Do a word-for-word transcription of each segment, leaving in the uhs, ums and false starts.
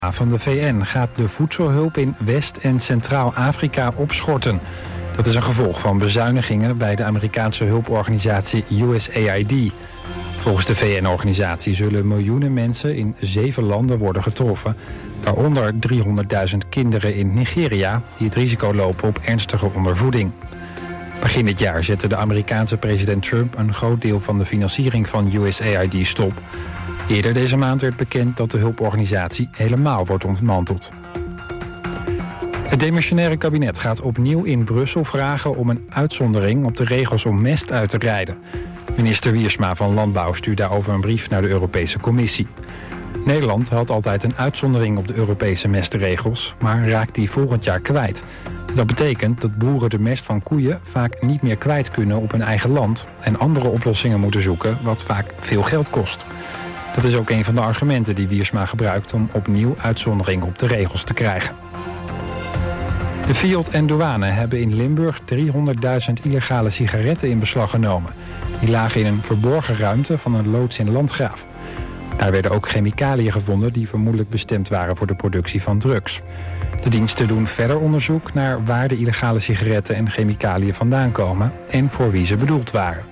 van de V N gaat de voedselhulp in West- en Centraal-Afrika opschorten. Dat is een gevolg van bezuinigingen bij de Amerikaanse hulporganisatie U S A I D. Volgens de V N-organisatie zullen miljoenen mensen in zeven landen worden getroffen, waaronder driehonderdduizend kinderen in Nigeria die het risico lopen op ernstige ondervoeding. Begin dit jaar zette de Amerikaanse president Trump een groot deel van de financiering van U S A I D stop. Eerder deze maand werd bekend dat de hulporganisatie helemaal wordt ontmanteld. Het demissionaire kabinet gaat opnieuw in Brussel vragen om een uitzondering op de regels om mest uit te rijden. Minister Wiersma van Landbouw stuurt daarover een brief naar de Europese Commissie. Nederland had altijd een uitzondering op de Europese mestregels, maar raakt die volgend jaar kwijt. Dat betekent dat boeren de mest van koeien vaak niet meer kwijt kunnen op hun eigen land en andere oplossingen moeten zoeken, wat vaak veel geld kost. Dat is ook een van de argumenten die Wiersma gebruikt om opnieuw uitzondering op de regels te krijgen. De Fiat en douane hebben in Limburg driehonderdduizend illegale sigaretten in beslag genomen. Die lagen in een verborgen ruimte van een loods in Landgraaf. Daar werden ook chemicaliën gevonden die vermoedelijk bestemd waren voor de productie van drugs. De diensten doen verder onderzoek naar waar de illegale sigaretten en chemicaliën vandaan komen en voor wie ze bedoeld waren.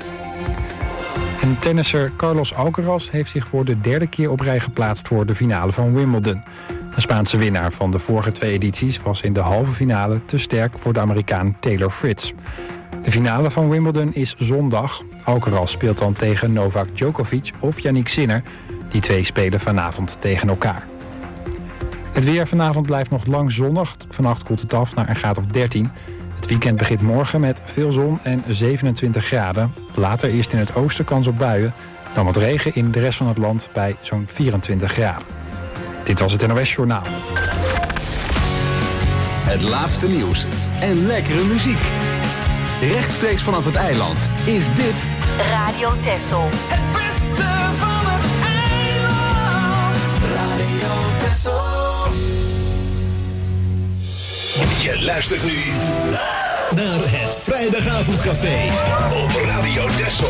En tennisser Carlos Alcaraz heeft zich voor de derde keer op rij geplaatst voor de finale van Wimbledon. De Spaanse winnaar van de vorige twee edities was in de halve finale te sterk voor de Amerikaan Taylor Fritz. De finale van Wimbledon is zondag. Alcaraz speelt dan tegen Novak Djokovic of Yannick Sinner. Die twee spelen vanavond tegen elkaar. Het weer vanavond blijft nog lang zonnig. Vannacht koelt het af naar een graad of dertien. Het weekend begint morgen met veel zon en zevenentwintig graden. Later eerst in het oosten kans op buien. Dan wat regen in de rest van het land bij zo'n vierentwintig graden. Dit was het N O S Journaal. Het laatste nieuws en lekkere muziek. Rechtstreeks vanaf het eiland is dit Radio Texel. Het beste van het eiland. Radio Texel. Je luistert nu naar het Vrijdagavondcafé op Radio Texel.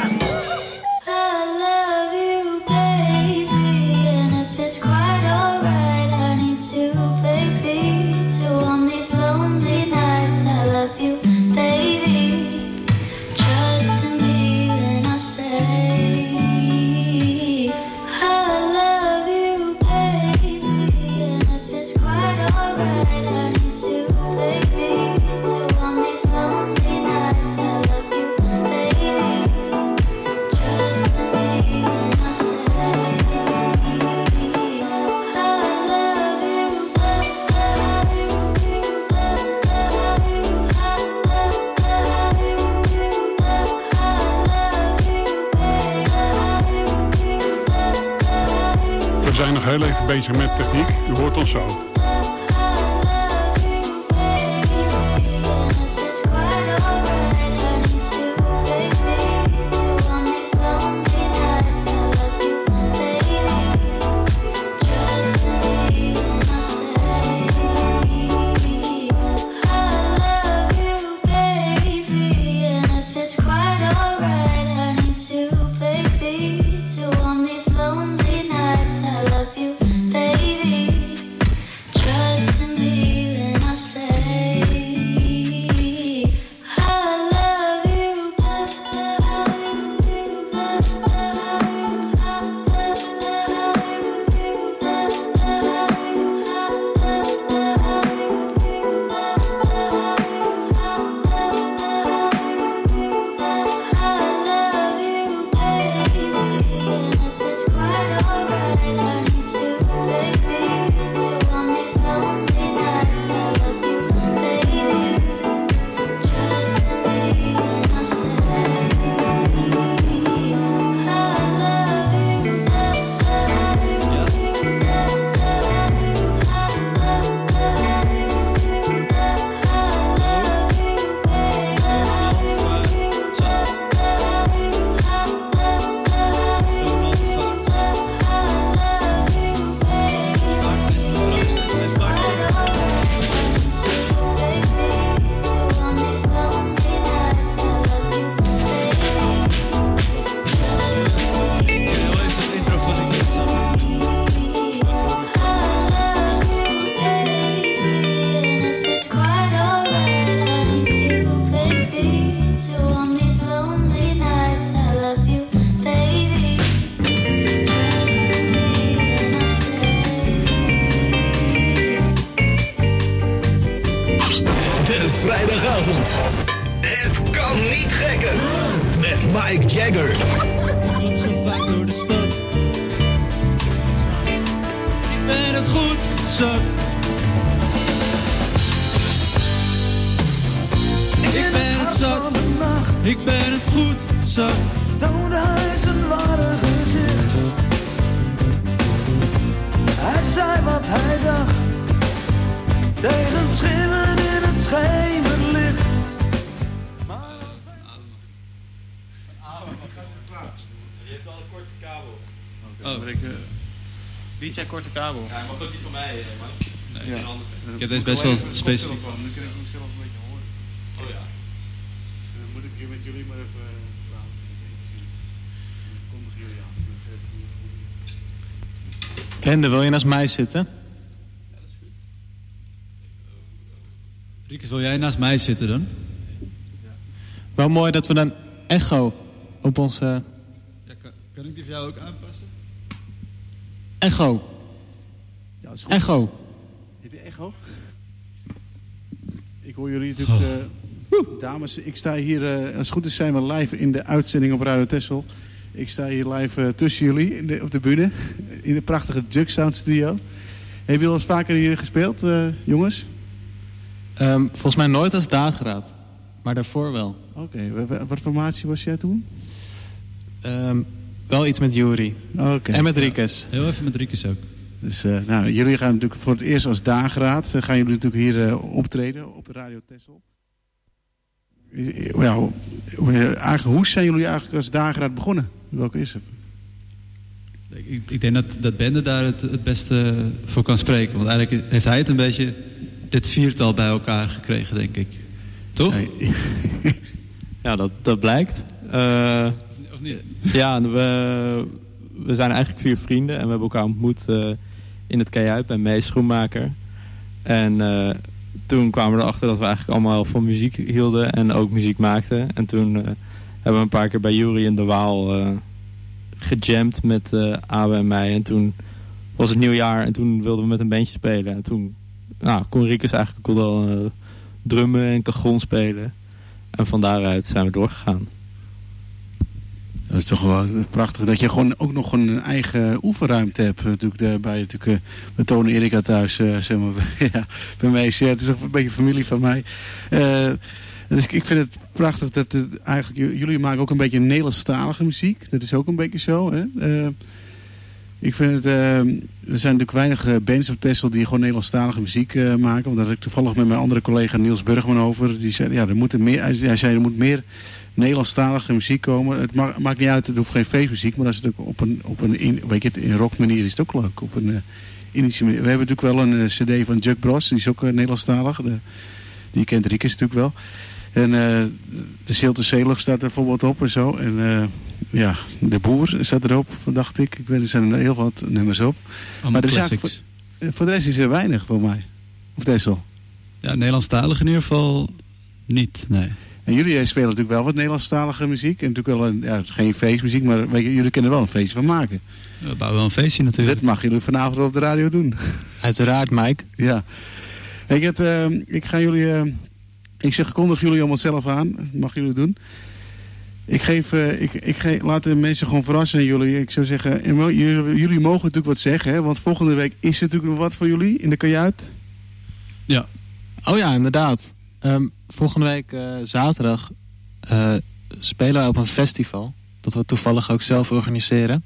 We zijn nog heel even bezig met techniek. U hoort ons zo. Nederland. Het kan niet gekker. Met Mike Jagger. Ik loop zo vaak door de stad. Ik ben het goed zat. Ik ben het zat. Ik ben het goed zat. Toonde hij zijn ware gezicht. Hij zei wat hij dacht. Tegen schimmen in het schemerlicht. Je hebt wel een korte kabel. Oh, maar ik... Uh... Wie zei korte kabel? Ja, maar ook niet van mij, man. Nee, ja. geen andere. Ik heb deze best wel specifiek. Dan kun ik hem zelf een beetje horen. Oh ja. Dus dan moet ik hier met jullie maar even praten. Dan kondig jullie aan. Bende, wil je naast mij zitten? Ja, dat is goed. Riekes, wil jij naast mij zitten dan? Ja. Wel mooi dat we dan echo op onze... Ja, kan, kan ik die voor jou ook aanpassen? Echo. Ja, dat is goed. Echo. Heb je echo? Ik hoor jullie natuurlijk... Uh, dames, ik sta hier... Uh, als het goed is zijn we live in de uitzending op Radio Texel. Ik sta hier live uh, tussen jullie in de, op de bühne. In de prachtige Jug Sound Studio. Hebben jullie al eens vaker hier gespeeld, uh, jongens? Um, volgens mij nooit als dageraad. Maar daarvoor wel. Oké, okay. Wat formatie was jij toen? Um, wel iets met Juri. Okay. En met Riekes. Heel even met Riekes ook. Dus, uh, nou, jullie gaan natuurlijk voor het eerst als dageraad. Uh, gaan jullie natuurlijk hier uh, optreden op Radio Texel. Ja, eigenlijk, hoe zijn jullie eigenlijk als dageraad begonnen? Welke is het? Ik, ik denk dat, dat Bende daar het, het beste voor kan spreken. Want eigenlijk heeft hij het een beetje dit viertal bij elkaar gekregen, denk ik. Toch? Nee. Ja, dat, dat blijkt. Uh, of niet? Ja, we, we zijn eigenlijk vier vrienden. En we hebben elkaar ontmoet uh, in het Kajuip bij Mees Schoenmaker. En uh, toen kwamen we erachter dat we eigenlijk allemaal van muziek hielden. En ook muziek maakten. En toen uh, hebben we een paar keer bij Juri in de Waal uh, gejamd met uh, Abe en mij. En toen was het nieuwjaar en toen wilden we met een bandje spelen. En toen nou, kon Riekes eigenlijk ook wel uh, drummen en cajon spelen. En van daaruit zijn we doorgegaan. Dat is toch wel prachtig dat je gewoon ook nog een eigen oefenruimte hebt. Natuurlijk daarbij natuurlijk uh, met Toon en Erika thuis. Uh, zeg maar, ja, bij mij is ja, het is ook een beetje familie van mij. Uh, dus ik vind het prachtig dat het, eigenlijk jullie maken ook een beetje Nederlandstalige muziek. Dat is ook een beetje zo. Hè? Uh, ik vind het, uh, er zijn natuurlijk weinig uh, bands op Texel die gewoon Nederlandstalige muziek uh, maken. Want daar had ik toevallig met mijn andere collega Niels Burgman over. Die zei, ja, er moet meer, hij zei, er moet meer Nederlandstalige muziek komen. Het ma- maakt niet uit, het hoeft geen feestmuziek. Maar als het ook op een, op een in, weet je, in rock manier is het ook leuk. Op een, uh, indische manier. We hebben natuurlijk wel een uh, cd van Jug Bros. Die is ook uh, Nederlandstalig. De, die kent Riekes natuurlijk wel. En uh, de Zilte Zeelug staat er bijvoorbeeld op en zo. En uh, ja, De Boer staat erop, dacht ik. Ik weet, er zijn er heel wat nummers op. Allemaal maar er is classics. Voor, voor de rest is er weinig voor mij. Of Texel. Ja, Nederlandstalig in ieder geval niet, nee. En jullie spelen natuurlijk wel wat Nederlandstalige muziek. En natuurlijk wel een, ja, geen feestmuziek, maar weet je, jullie kunnen er wel een feestje van maken. We bouwen wel een feestje natuurlijk. Dit mag jullie vanavond op de radio doen. Uiteraard, Mike. Ja. Ik, het, uh, ik ga jullie... Uh, ik zeg, kondig jullie allemaal zelf aan. Dat mag jullie doen. Ik geef... Uh, ik, ik geef, laat de mensen gewoon verrassen jullie. Ik zou zeggen, jullie, jullie mogen natuurlijk wat zeggen. Hè, want volgende week is er natuurlijk nog wat voor jullie in de kajuit. Ja. Oh ja, inderdaad. Um, volgende week uh, zaterdag uh, spelen wij op een festival. Dat we toevallig ook zelf organiseren.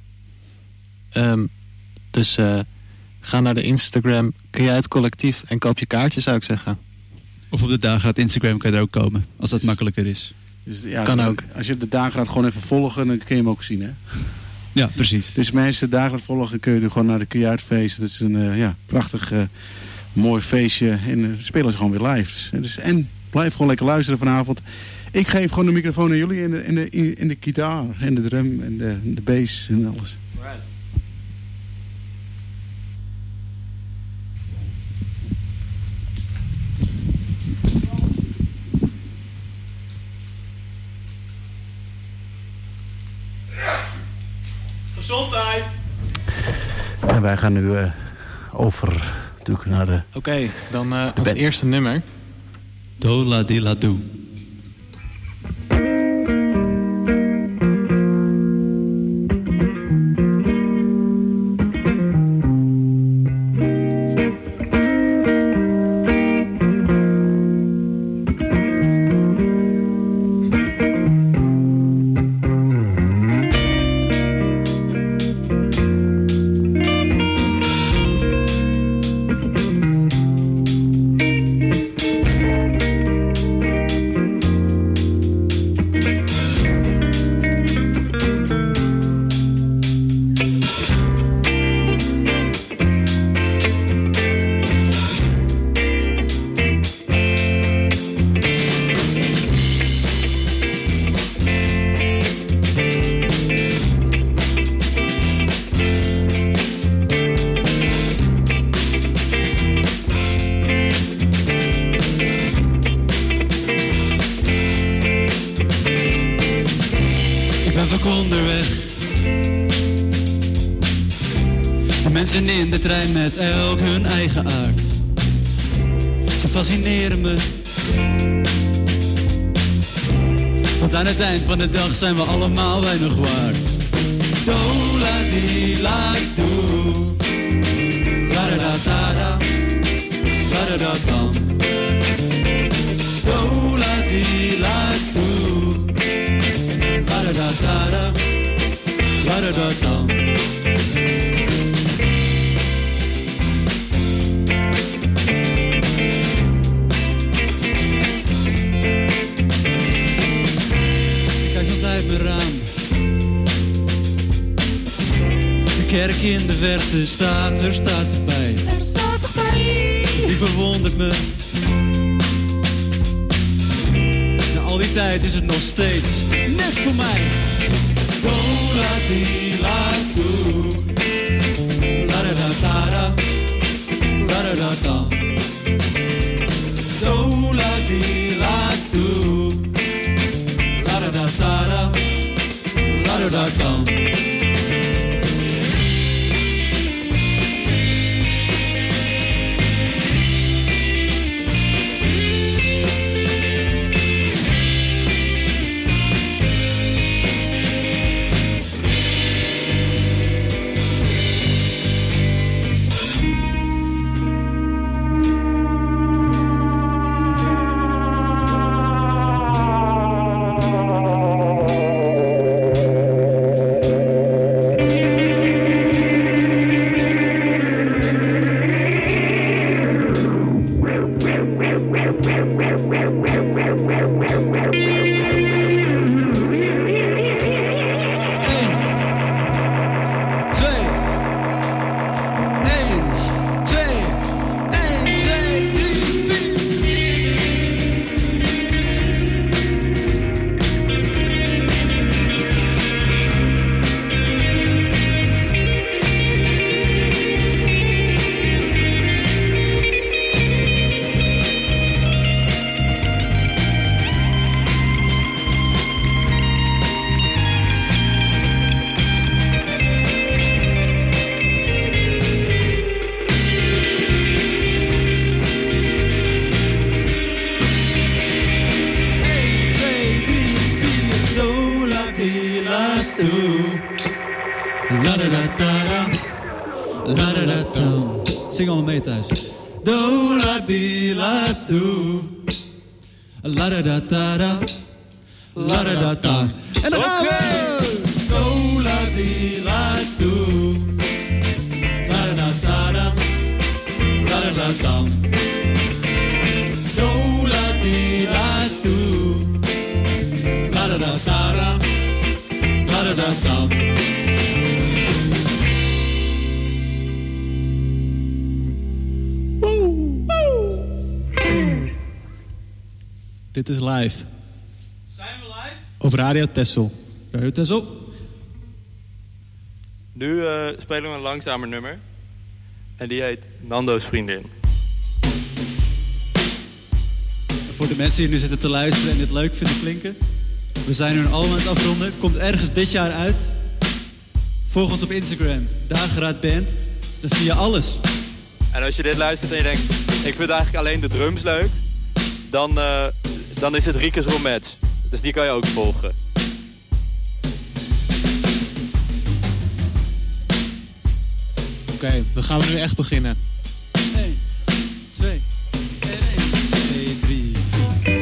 Um, dus uh, ga naar de Instagram Kajuit Collectief en koop je kaartje, zou ik zeggen. Of op de dageraad Instagram kan je er ook komen. Als dat dus, makkelijker is. Dus, ja, kan dus, ook. Als je de dageraad gewoon even volgen, dan kun je hem ook zien, hè? Ja, precies. Dus mensen de dageraad volgen, kun je er gewoon naar de Kajuitfeest. Dat is een uh, ja, prachtig uh, mooi feestje. En uh, spelen ze gewoon weer live. Dus, en blijf gewoon lekker luisteren vanavond. Ik geef gewoon de microfoon aan jullie en de, en de, en de gitaar en de drum en de, de bass en alles. Right. Gezondheid! En wij gaan nu uh, over natuurlijk naar de... Oké, okay, dan uh, als eerste nummer. Do la di la do. de trein met elk hun eigen aard. Ze fascineren me. Want aan het eind van de dag zijn we allemaal weinig waard. Do la di la do. La da da da da. La da da dam. Do la di la do. La da da da da. La da da dam. Uit mijn raam. De kerk in de verte staat, er staat erbij. Er staat erbij. Die verwondert me. Na al die tijd is het nog steeds net voor mij. Do la di la do. La da da da da. La da da da. Do la di la do. La da da da da. La da da da. Zing allemaal mee thuis. Do la di la do. La da da da da. La da da da. En dan gaan we! Do la di la do. La da da da da. La da da da. Do la di la do. La da da da da. La da da da. Dit is live. Zijn we live? Op Radio Texel. Radio Texel. Nu uh, spelen we een langzamer nummer. En die heet Nando's Vriendin. Voor de mensen die nu zitten te luisteren en dit leuk vinden klinken. We zijn nu een album aan het afronden. Komt ergens dit jaar uit. Volg ons op Instagram. Dageraad Band. Dan zie je alles. En als je dit luistert en je denkt... ik vind eigenlijk alleen de drums leuk. Dan, uh, dan is het Riekes Romets. Dus die kan je ook volgen. Oké, okay, dan gaan we nu echt beginnen. één, twee, één, twee, drie, vier.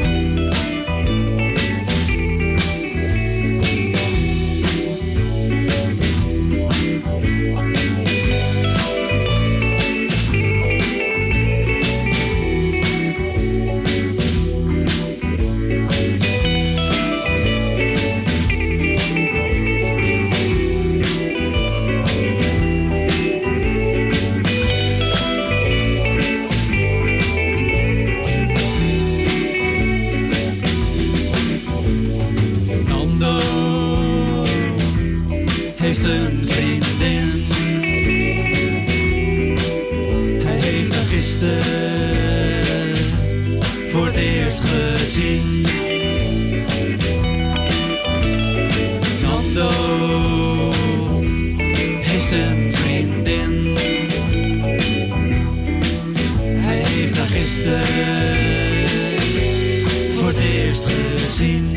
Heeft een vriendin. Hij heeft haar gisteren voor het eerst gezien. Nando heeft een vriendin. gisteren voor het eerst gezien.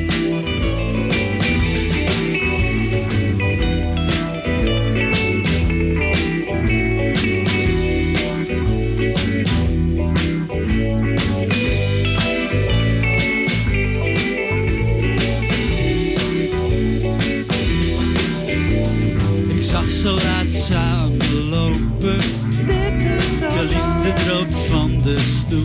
Ik zag ze laat samen lopen. De liefde droop van de stoep.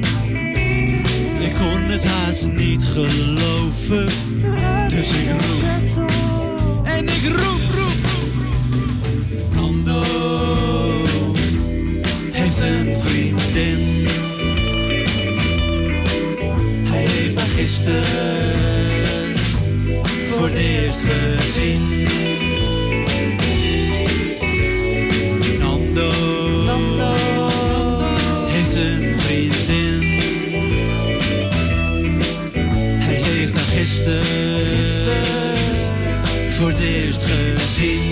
Ik kon het haast niet geloven. Dus ik roep. En ik roep, roep, roep. Nando heeft een vriendin. Hij heeft haar gisteren voor het eerst gezien. Nando, Nando heeft een vriendin. Hij heeft haar gisteren voor het eerst gezien.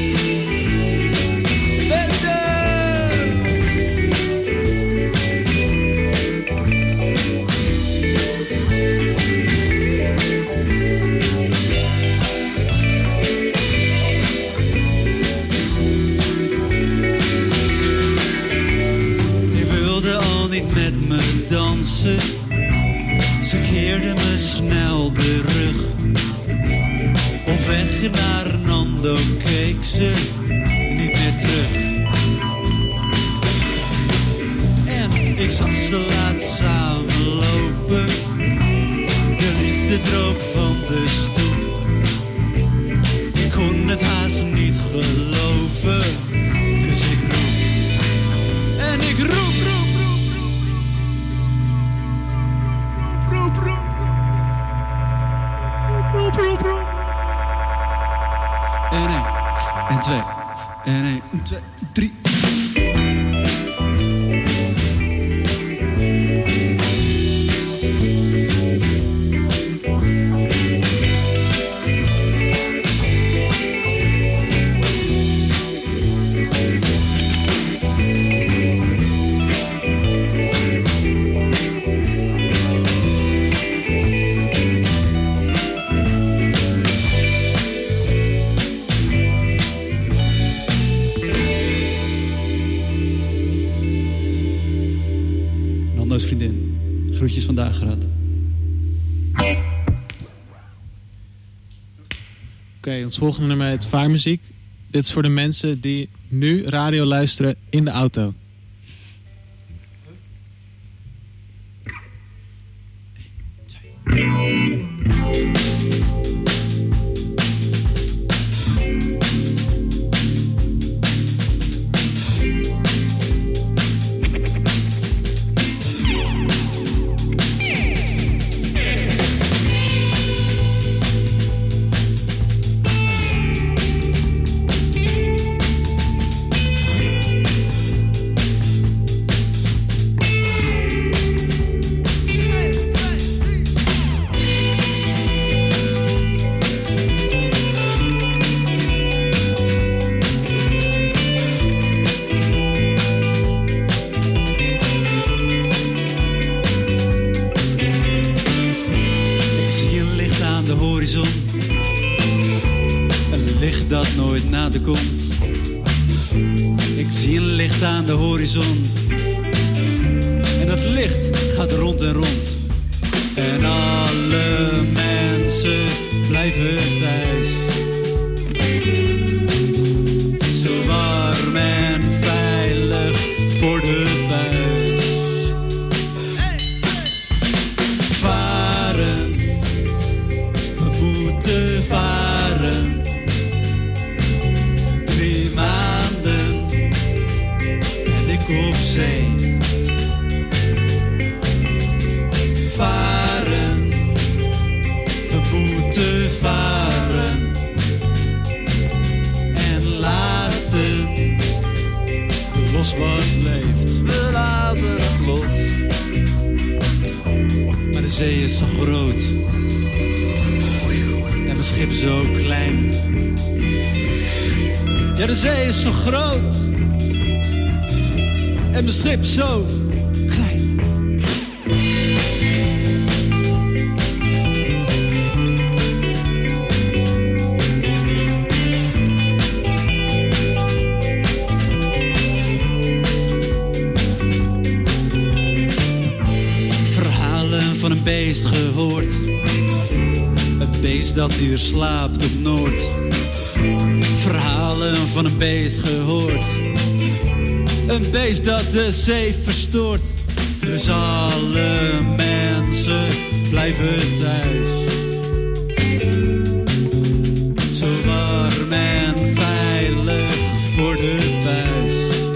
Met me dansen, ze keerde me snel de rug. Op weg naar Nando keek ze niet meer terug. En ik zag ze laat samen lopen. De liefde droop van de stoep. Ik kon het haast niet geloven. Dus ik roep. En ik roep, roep. En één, en twee, en één, twee, drie. Vriendin, groetjes vandaag gehad. Oké, okay, ons volgende nummer heet Vaarmuziek. Dit is voor de mensen die nu radio luisteren in de auto. Dat nooit nader komt. Ik zie een licht aan de horizon. En dat licht gaat rond en rond. En alle mensen blijven thuis. Zo warm en veilig voor de buis. Varen, we moeten varen. Maanden en ik op zee. Varen, we moeten varen. En laten los wat leeft. We laten het los. Maar de zee is zo groot. En mijn schip zo klein. Ja, de zee is zo groot. En mijn schip zo klein. beest gehoord. Een beest dat hier slaapt op Noord. Verhalen van een beest gehoord. Een beest dat de zee verstoort. Dus alle mensen blijven thuis. Zo warm en veilig voor de buis.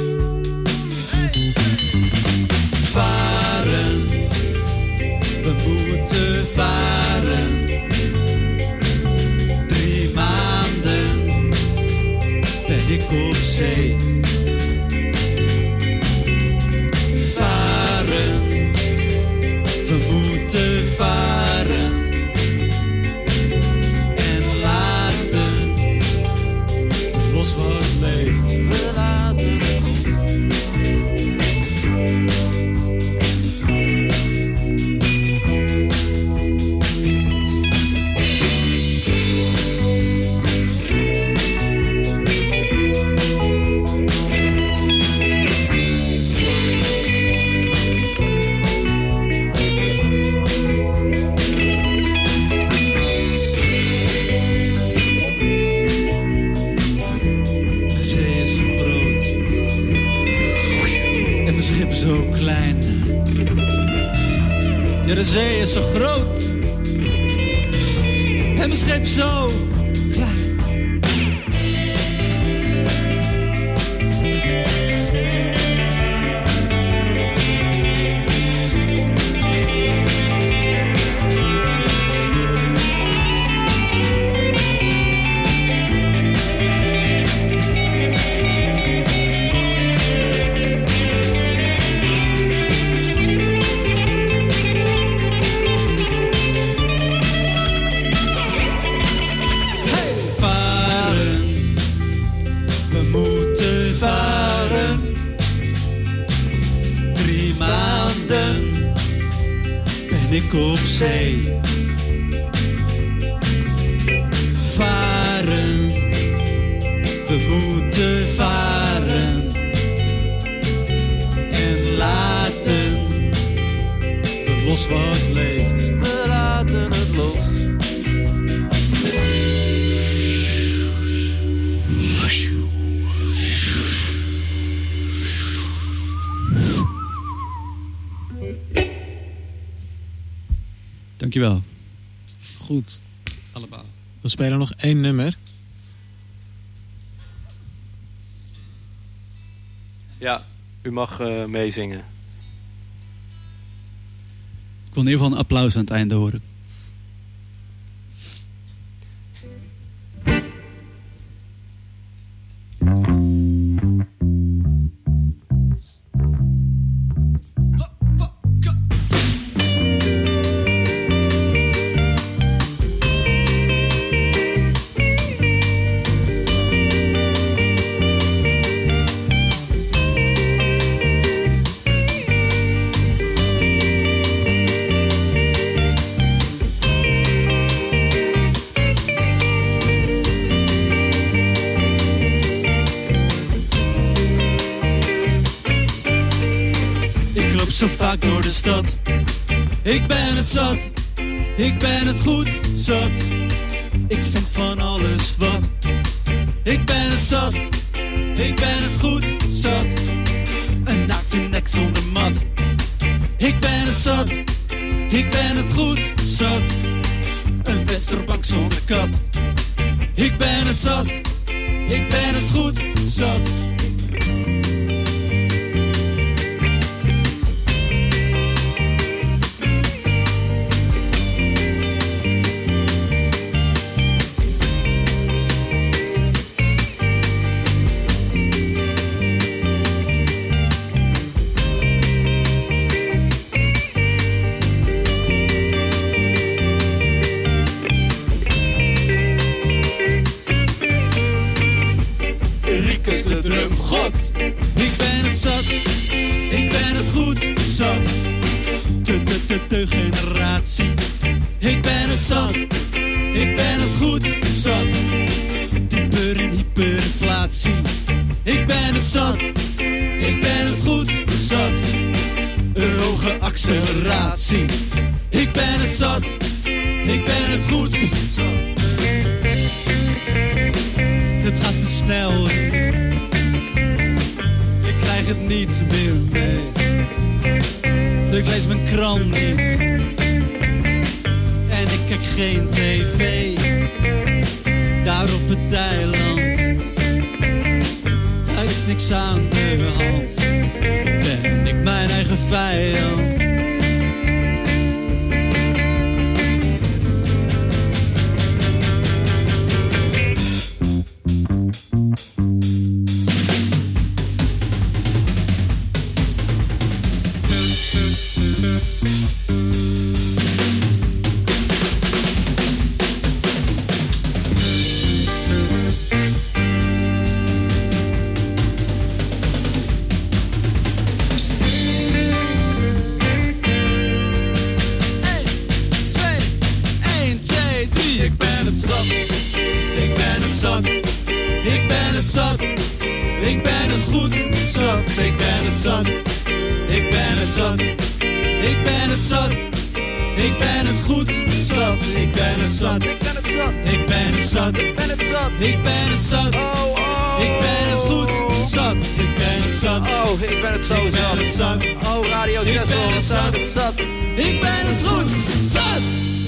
Varen, we moeten varen. Drie maanden ben ik op zee. Varen, we moeten varen. En laten los wat leeft. We laten zo klein. Ja, de zee is zo groot. En mijn schip zo klein. Ik op zee. Varen, we moeten varen. En laten we los wat leeft. We laten het los. Dankjewel. Goed. Allemaal. We spelen nog één nummer. Ja, u mag uh, meezingen. Ik wil in ieder geval een applaus aan het einde horen. Zo vaak door de stad. Ik ben het zat. Ik ben het goed zat. Ik vind van alles wat. Ik ben het zat. Ik ben het goed zat. Een naakte nek zonder mat. Ik ben het zat. Ik ben het goed zat. Een vensterbank zonder kat. Ik ben het zat. Ik ben het goed zat. God, ik ben het zat, ik ben het goed zat. De, de, de, de generatie. Ik ben het zat, ik ben het goed zat. Dieper in hyperinflatie. Ik ben het zat, ik ben het goed zat. Een hoge acceleratie. Ik ben het zat, ik ben het goed. Het gaat te snel. Ik krijg het niet meer mee. Ik lees mijn krant niet. En ik kijk geen tv. Daar op het eiland. Daar is niks aan de hand. Ben ik mijn eigen vijand. Ik ben het zat. Oh, oh. Ik ben het goed zat. Ik ben het zat. Oh, ik ben het zo ik zat. Ben het zat. Oh, Radio Tessel, ik ben het zat. Ik ben het goed zat.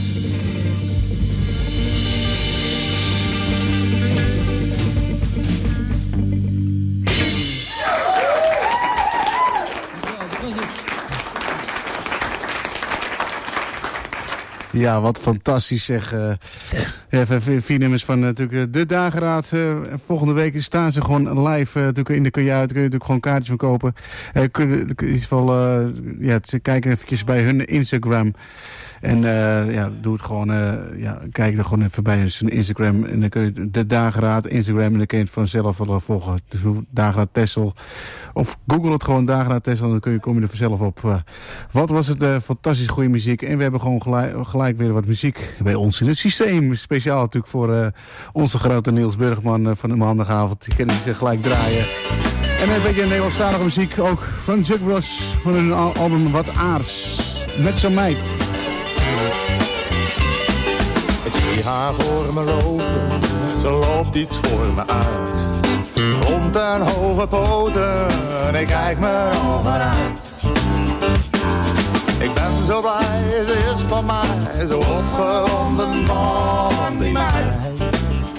Ja, wat fantastisch zeg. Uh, even vier nummers van uh, natuurlijk, de Dageraad. Uh, volgende week staan ze gewoon live uh, natuurlijk in de kajuit. Daar kun je natuurlijk gewoon kaartjes van kopen. Uh, kun, in ieder geval, uh, ja, kijk eventjes bij hun Instagram. En uh, ja, doe het gewoon, uh, ja, kijk er gewoon even bij hun Instagram. En dan kun je de Dageraad Instagram en dan kun je het vanzelf wel volgen. Dus Dageraad Tessel. Of google het gewoon Dageraad Tessel en dan kun je, kom je er vanzelf op. Uh, wat was het uh, fantastisch goede muziek. En we hebben gewoon gelijk, gelijk weer wat muziek bij ons in het systeem. Speciaal natuurlijk voor uh, onze grote Niels Burgman uh, van de maandagavond. Die kunnen ze gelijk draaien. En een beetje Nederlandstalige muziek ook van Jug Bros van hun album Wat Aars. Met zo'n meid. Ik zie haar voor me lopen, ze loopt iets voor me uit. Rond en hoge poten, ik kijk me over uit. Ik ben zo blij, ze is van mij, zo opgewonden van die meid.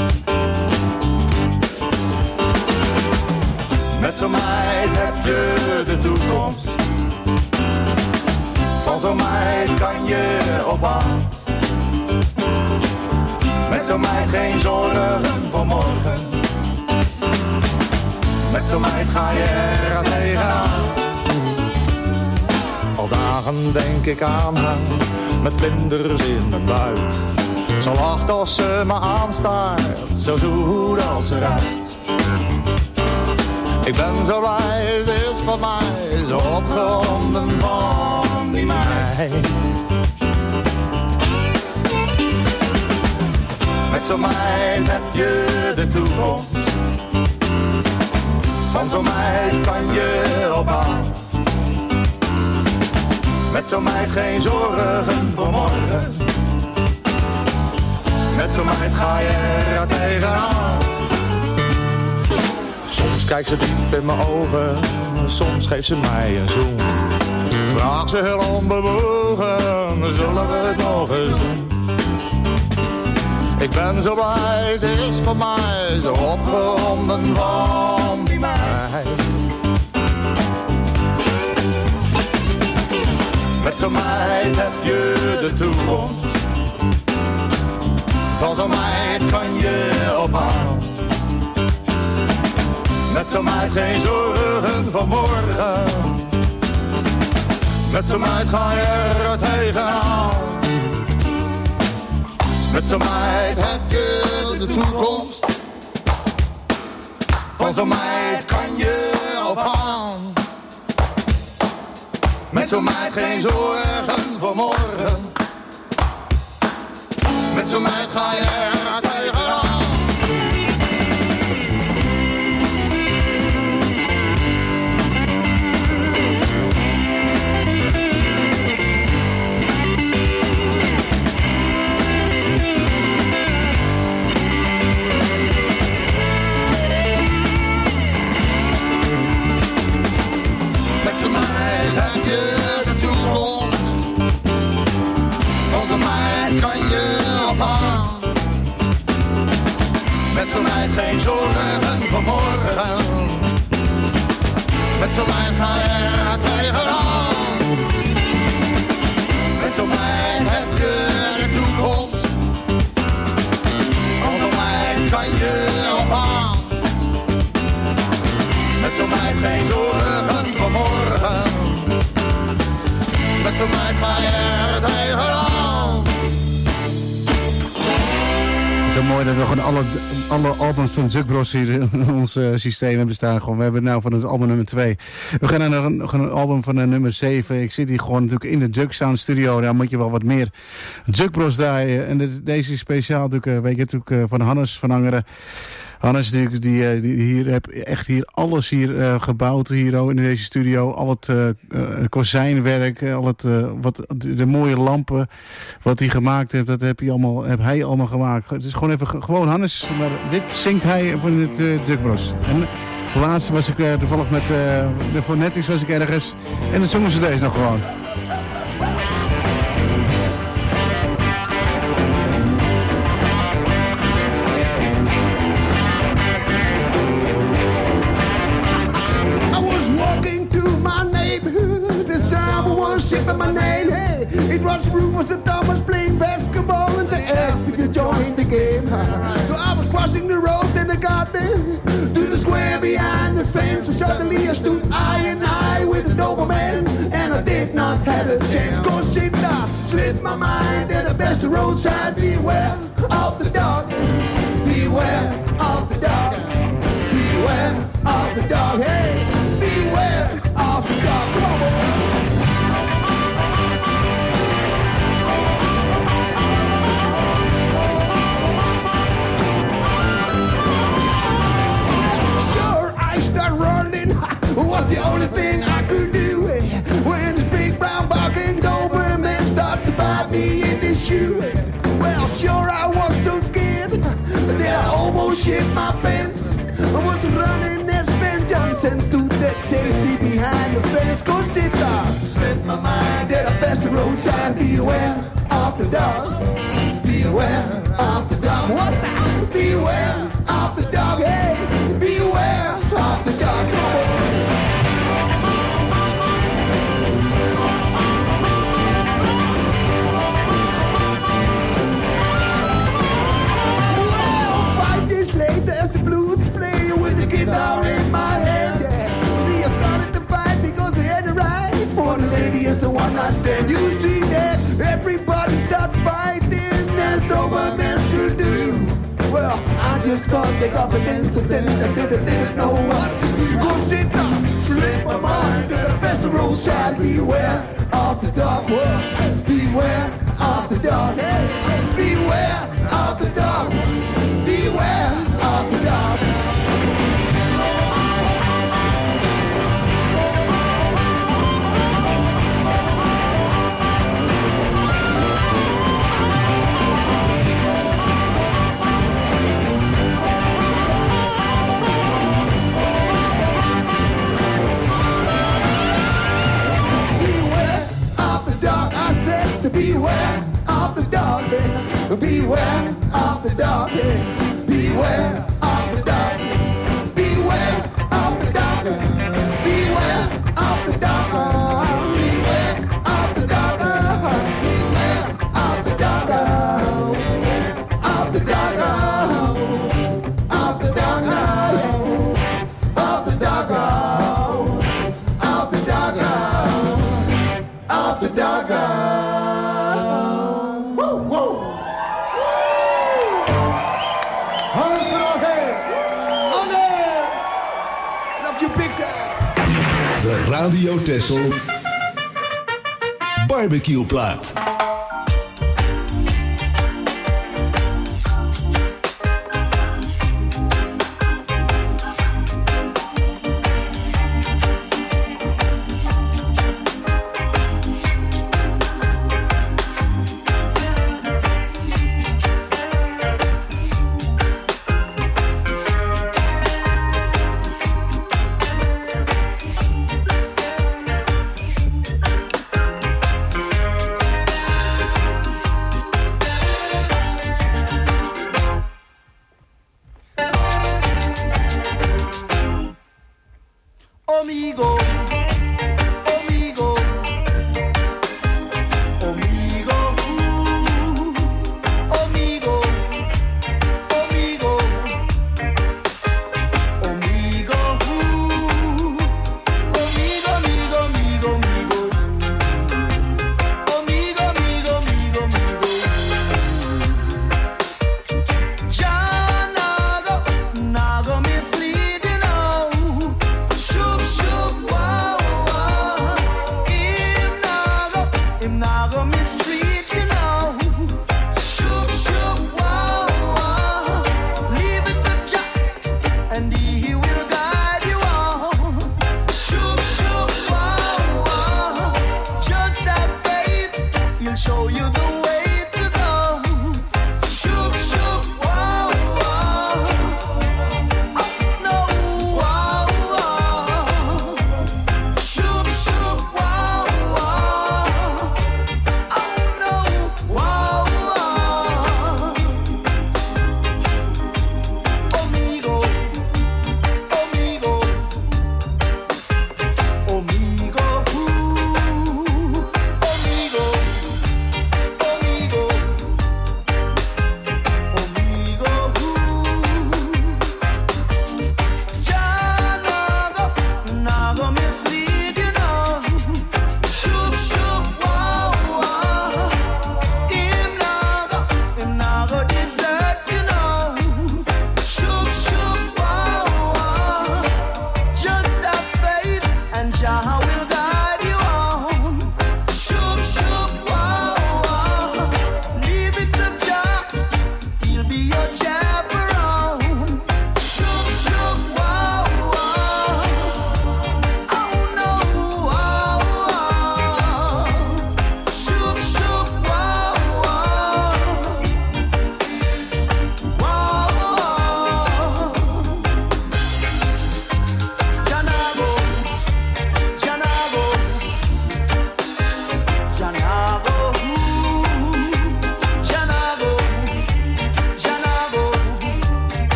Met zo'n meid heb je de toekomst. Van zo'n meid kan je op aan. Met zo'n meid geen zorgen voor morgen. Met zo'n meid ga je er tegenaan. Al dagen denk ik aan haar, met vlinders in mijn buik. Zo lacht als ze me aanstaart, zo zoet als ze ruikt. Ik ben zo blij, ze is van mij, zo opgewonden van die meid. Met zo'n meid heb je de toekomst. Van zo'n meid kan je op aan. Met zo'n meid geen zorgen voor morgen. Met zo'n meid ga je er tegenaan. Soms kijkt ze diep in mijn ogen, soms geeft ze mij een zoen. Vraag ze heel onbewogen, zullen we het nog eens doen? Ik ben zo blij, ze is voor mij, zo opgewonden van die meid. Met zo'n meid heb je de toekomst. Van zo'n meid kan je op aan. Met zo'n meid geen zorgen van morgen. Met zo'n meid ga je er tegenaan. Met zo'n meid heb je de toekomst. Van zo'n meid kan je op aan. Met zo'n meid geen zorgen voor morgen. Met zo'n meid ga je er tegenaan. ga je tegenaan. Met zo'n meid heb je de toekomst. Want zo'n meid kan je op aan. Met zo'n meid geen zorgen voor morgen. Met zo'n meid ga je tegenaan. Zo mooi dat we gewoon alle, alle albums van Zuck Bros hier in ons uh, systeem hebben staan. Gewoon. We hebben het nou van het album nummer twee. We gaan naar een, een album van uh, nummer zeven. Ik zit hier gewoon natuurlijk in de Zuck Sound Studio. Daar moet je wel wat meer Zuck Bros draaien. En dit, deze is speciaal natuurlijk, uh, weet je, natuurlijk uh, van Hannes van Angeren. Hannes die, die, die hier heb echt hier alles hier uh, gebouwd hier in deze studio. Al het uh, uh, kozijnwerk, al het, uh, wat, de, de mooie lampen wat hij gemaakt heeft, dat heb, hij allemaal, heb hij allemaal gemaakt. Het is gewoon even gewoon Hannes, maar dit zingt hij van het uh, Zuck Bros. En laatst was ik uh, toevallig met uh, de Phonetics was ik ergens en dan zongen ze deze nog gewoon. Sipping my name, hey, it was Rufus and Thomas playing basketball and they asked me to join the game. So I was crossing the road and I got there to the square behind the fence. And suddenly I stood eye and eye with a Doberman and I did not have a chance. Cause it uh, slipped my mind at the best roadside. Beware of the dog, beware of the dog, beware of the dog, hey, beware of the dog. Come on, boy. Was the only thing I could do when this big brown barking Doberman starts to bite me in the shoe. Well, sure I was so scared that I almost shit my pants. I was running as Ben Johnson to that safety behind the fence. Cause it uh, slipped my mind that I passed the roadside. Beware of the dog, beware of the dog. What the? Beware of the dog, hey, beware of the dog. Later as the blues play with the guitar in my hand, yeah. We have started to fight because they had a right for the lady as a one night stand. You see that everybody start fighting as Doberman should do. Well, I just got the confidence and then I didn't, didn't know what to do. Cause it slipped my mind at the best roadside. Beware of the dog, well, beware of the dog, hey, beware of the dog. Beware of the dog. Beware of the dog. I said to beware of the dog. Beware of the dog. Beware of the dog. Beware of the dog. Beware of the dog. Beware of the dog. Beware of the dog. Of the dog. Of the dog. Of the dog. Of the dog. Of the dog. Woo, woo. De Radio Tessel Barbecue plaat.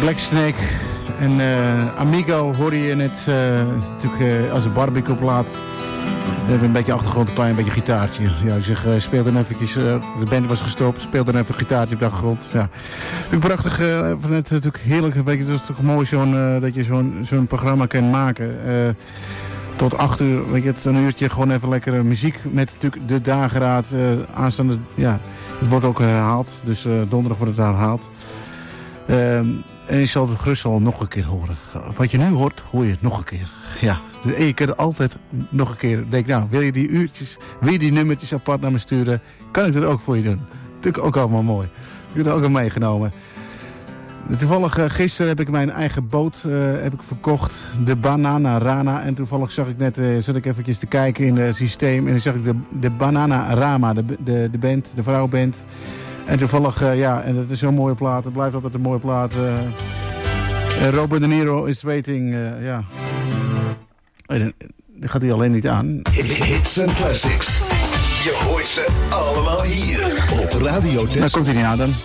Black Snake en uh, Amigo hoorde je net uh, natuurlijk uh, als een barbecue-plaat. We hebben een beetje achtergrond, een klein beetje gitaartje. Ja, ik zeg, uh, speel dan eventjes, uh, de band was gestopt, speel dan even een gitaartje op de achtergrond. Ja, natuurlijk prachtig, uh, net natuurlijk heerlijk, weet je, het is toch mooi zo'n, uh, dat je zo'n, zo'n programma kan maken. Uh, tot acht uur, weet je, het, een uurtje gewoon even lekkere muziek met natuurlijk de dageraad uh, aanstaande, ja, het wordt ook herhaald, dus uh, donderdag wordt het herhaald. Uh, en je zal het gerust al nog een keer horen. Wat je nu hoort, hoor je nog een keer. Ja, en je kunt altijd nog een keer denken, nou, wil je die uurtjes, wil je die nummertjes apart naar me sturen, kan ik dat ook voor je doen. Natuurlijk ook allemaal mooi. Ik heb het ook al meegenomen. Toevallig uh, gisteren heb ik mijn eigen boot uh, heb ik verkocht, de Banana Rana. En toevallig zag ik net, uh, zat ik eventjes te kijken in het systeem en dan zag ik de, de Banana Rama, de, de, de band, de vrouwenband. En toevallig, uh, ja, en dat is zo'n mooie plaat, het blijft altijd een mooie plaat. Uh, uh, Robert De Niro is waiting, uh, ja. En dan gaat hij alleen niet aan. Hits and classics. Je hoort ze allemaal hier op Radio Tessel. Dan komt hij niet aan dan.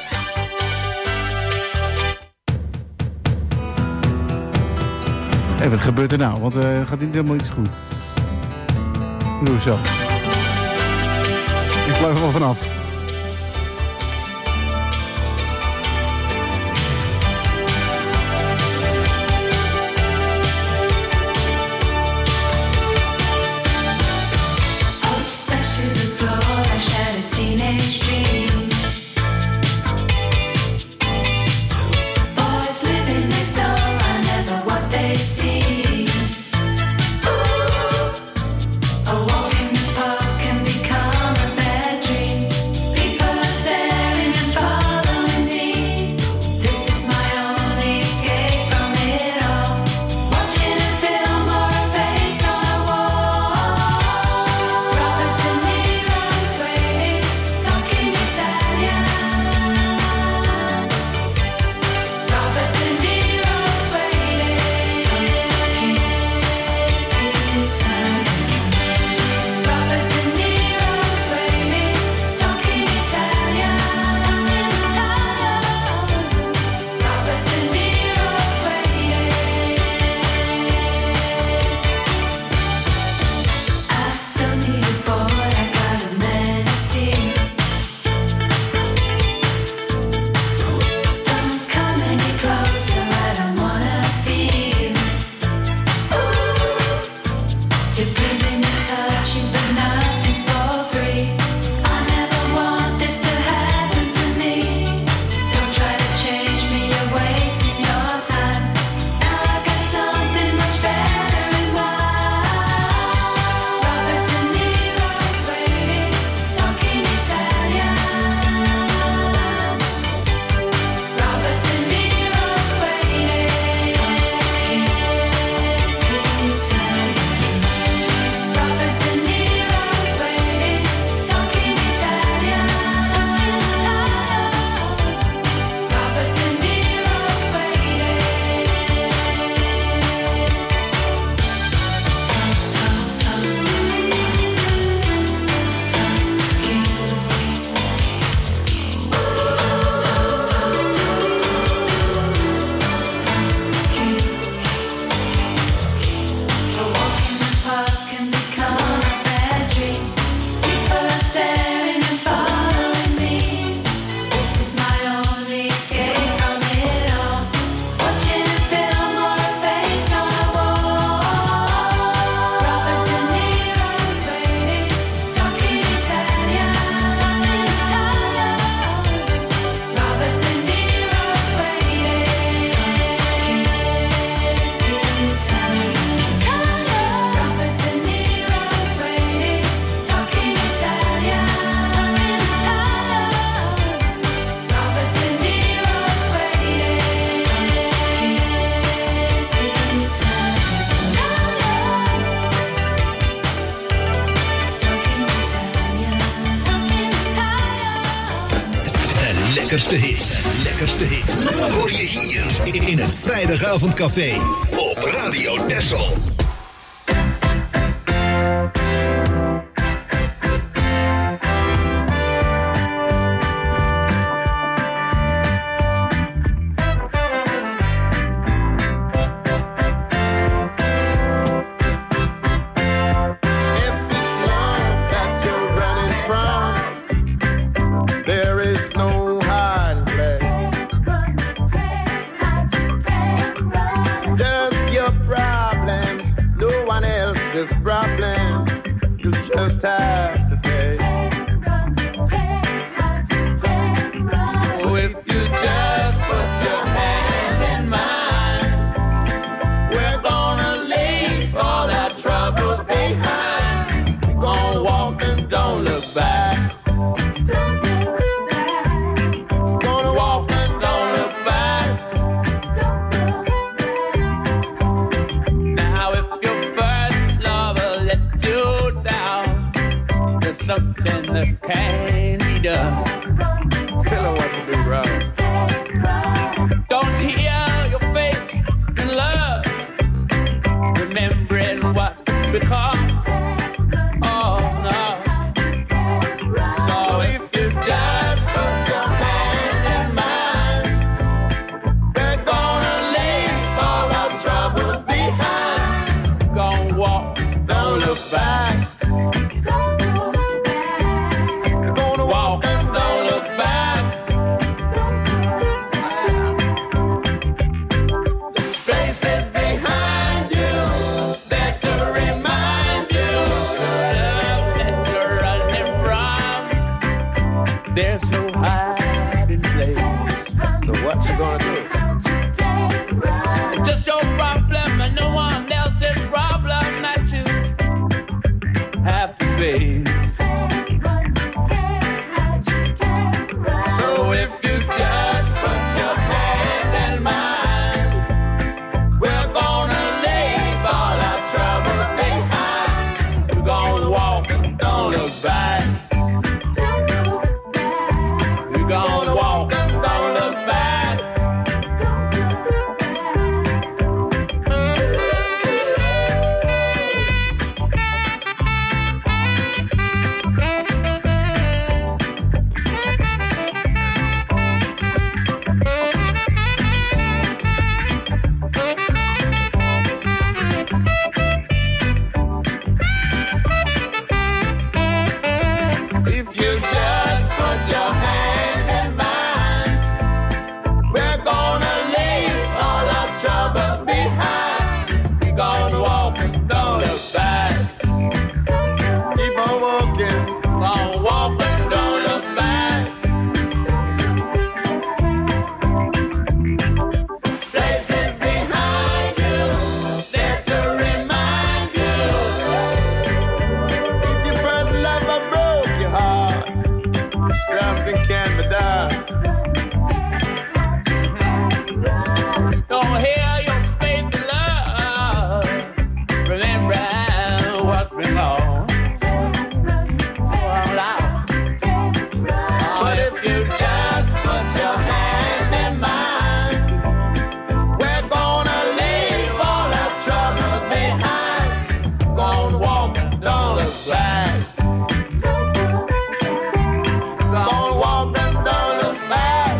Hé, wat gebeurt er nou? Want het uh, gaat niet helemaal iets goed. Doe zo. Ik blijf er wel vanaf. lekkerste hits. Lekkerste hits. Hoor je hier in het Vrijdagavondcafé op Radio Tessel. man leader. Tell her what to do, bro. Don't hear your faith in love, remembering what we become. Oh no. So if you just put your hand in mine, we're gonna leave all our troubles behind. Gonna walk, don't look back. There's no hiding place. So what you gonna do? It's just your problem and no one else's problem that you have to face. So if you just put your hand in mine, we're gonna leave all our troubles behind. We're gonna walk and don't look back. Gonna walk and don't look back. If you just put your hand in mine, we're gonna leave all our troubles behind. We're gonna walk and don't look back. Keep on walking, gonna walk and don't look back. Places behind you, there to remind you. If your first lover broke your heart, something can be done. Don't hear your faith in love. Remember what's been lost. All out. But if you just put your hand in mine, we're gonna leave all our troubles behind. Gonna walk and don't look back. Gonna walk and don't look back.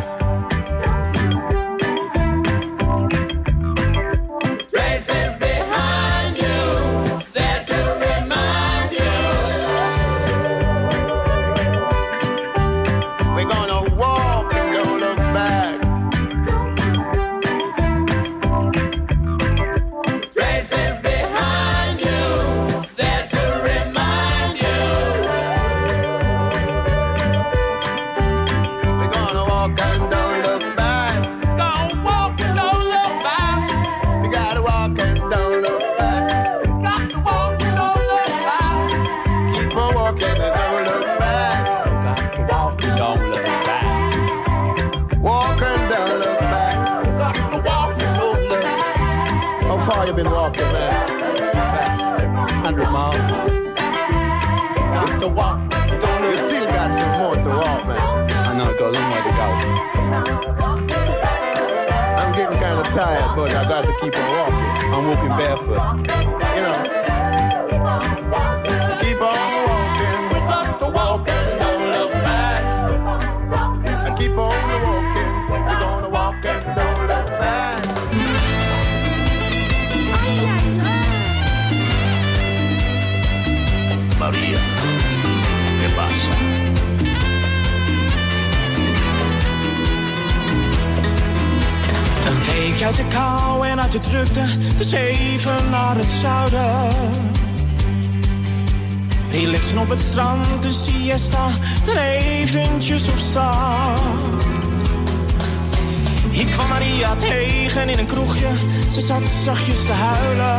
Places behind you, there to remind you. We're gonna walk and don't look back. Places behind you, there to remind you. We're gonna walk and don't look back. Gonna walk and don't look back. We gotta walk and don't look back. Got to walk and don't look back. Keep on walking and don't look back. Got to walk and don't look back. Walk and don't look back. Got to walk and don't look back. How far you been walking, man? Hundred miles. Just to walk. Don't look. You still got some more to walk, man. I know, got a long way to go. I'm getting kind of tired, but I got to keep on walking. I'm walking barefoot. You know. Keep on walking. We got to walk and don't look back. I keep on walking. We're gonna walk and don't look back. Maria, ¿qué pasa? Een week uit de kou en uit de drukte, dus even naar het zuiden. Relaxen op het strand, de siesta, er eventjes op staan. Ik kwam Maria tegen in een kroegje, ze zat zachtjes te huilen.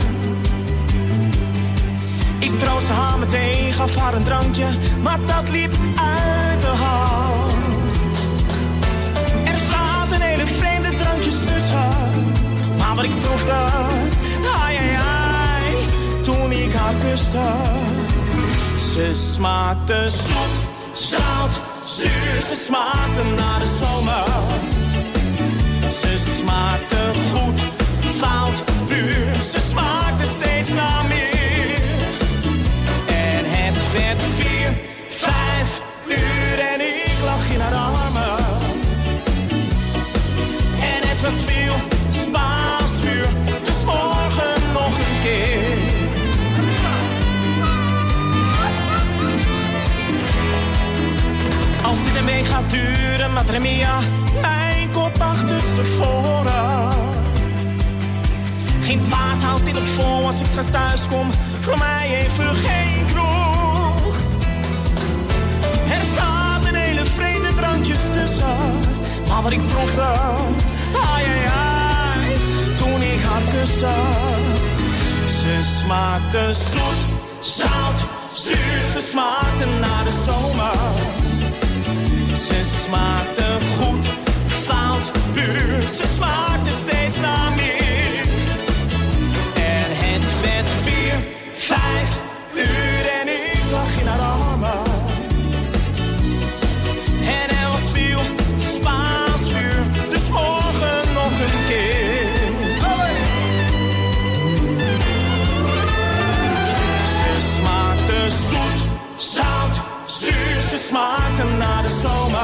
Ik troostte haar meteen, gaf haar een drankje, maar dat liep uit de hand. Er zaten hele vreemde drankjes tussen, maar wat ik proefde, ai ai ai, toen ik haar kuste. Ze smaakte zoet zout, zuur. Ze smaakten naar de zomer. Ze smaakten goed, fout, puur. Ze smaakten steeds naar meer. En het werd vier, vijf uur en ik lag in haar armen. En het was veel Spaans vuur, dus morgen nog een keer. Als dit ermee gaat duren, madre mia, mijn kop achterstevoren. Geen paard houdt dit op vol als ik straks thuis kom. Voor mij even geen kroeg. Er zaten hele vreemde drankjes tussen. Maar wat ik proefde, ai ai ai, toen ik haar kuste. Ze smaakte zoet, zout, zuur. Ze smaakte naar de zomer. Ze smaakte goed, fout, puur. Ze smaakte steeds naar meer. En het werd vier, vijf uur en ik lag in haar armen. En er was veel Spaans vuur, dus morgen nog een keer. Ze smaakte zoet, zout, zuur. Ze smaakte naar de zomer.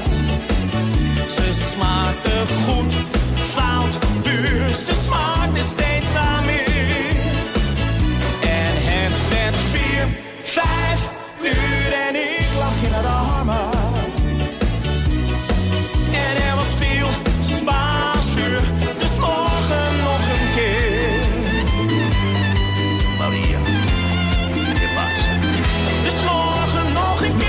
Ze smaakte goed, fout, puur. Ze smaakte steeds naar meer. En het werd vier, vijf uur en ik lag in haar armen. En er was veel Spaans vuur, dus morgen nog een keer. Maria, je pasa. Dus morgen nog een keer.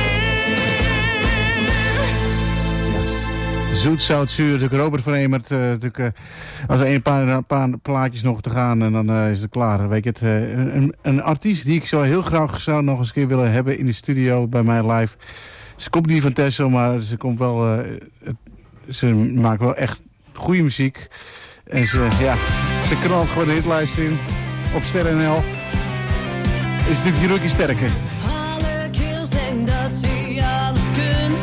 Zoet, zout, zuur. Natuurlijk Robert van Emert. Uh, natuurlijk, uh, als er een paar, paar plaatjes nog te gaan en dan uh, is het klaar. Weet je het, uh, een, een artiest die ik zo heel graag zou nog eens een keer willen hebben in de studio bij mij live. Ze komt niet van Texel, maar ze komt wel. Uh, het, ze maakt wel echt goede muziek. En ze, ja, ze knalt gewoon de hitlijst in op Sterren N L. Is natuurlijk Jeroen Sterke. Alle kills denken dat ze alles kunnen.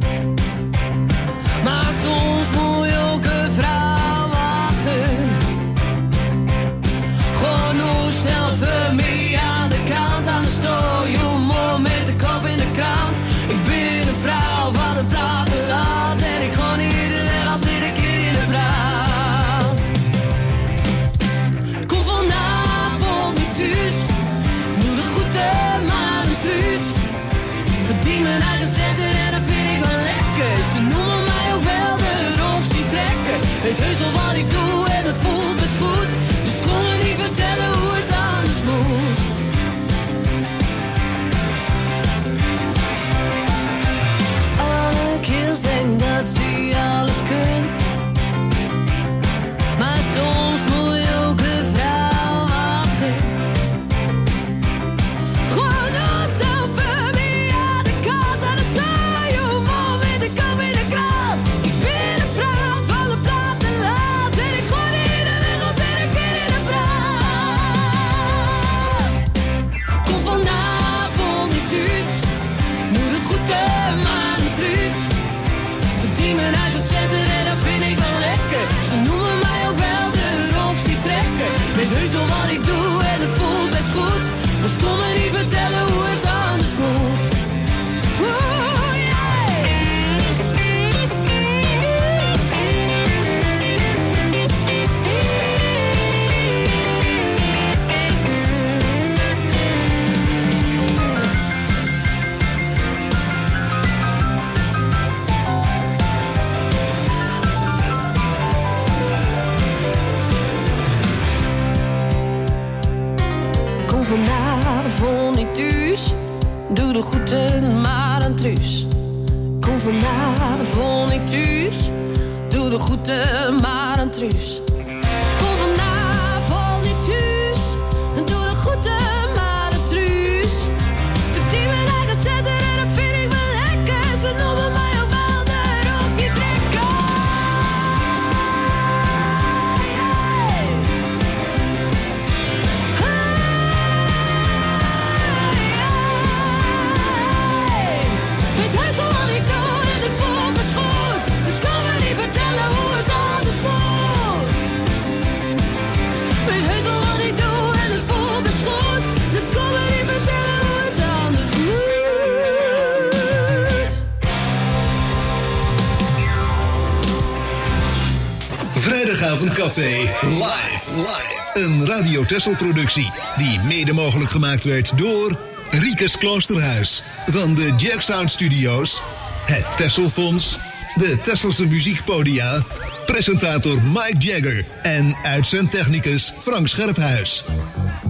Maar soms moet je ook een vrouw wachten. Gewoon snel voor mij aan de kant. Aan de stoel, je met de kop in de krant. Ik ben een vrouw van de platenlaat. En ik ga niet de weg als iedere keer in de brand. Kom vanavond niet thuis. Doe de goede maar een truus. Verdien mijn eigen centen en dat vind ik wel lekker. Ze noemen mij ook wel de Roxy trekker. Weet heus al wat ik doe en het voelt best goed. Dus kom me niet vertellen hoe het anders moet. Alle kills denken dat ze alles kunnen. Maar soms moet je ook een vrouw wachten. Gewoon doorstaan voor mij aan de kant. En dan zou je man met de kop in de krant. Ik ben een vrouw van de platenlaat. En ik gooi in de weg als iedere keer in de brand. Kom vanavond niet thuis. Doe de goede maar een truus. Verdien mijn eigen centen en dat vind ik wel lekker. Ze noemen mij ook wel de Roxy trekker. Weet heus al wat ik doe en het voelt best goed. Dus kom me niet vertellen hoe het anders moet. Oeh, kom vanavond niet thuis. Doe de goede maar een truus. Kom vanavond niet thuis. Doe de goede maar een truus. Kom vanavond niet thuis. Doe de goede maar een truus. Verdien mijn eigen centen en dat vind ik wel lekker. Ze noemen mij ook wel de Roxy trekker. Weet Vrijdagavondcafé live. Live. Een Radio Tessel productie die mede mogelijk gemaakt werd door Riekes Kloosterhuis van de Jack Sound Studios, het Tesselfonds, de Tesselse Muziekpodia, presentator Mike Jagger en uitzendtechnicus Frank Scherphuis.